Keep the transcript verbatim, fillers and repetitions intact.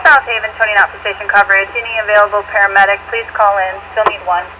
South Haven, Tony Knott for station coverage. Any available paramedic, please call in. Still need one.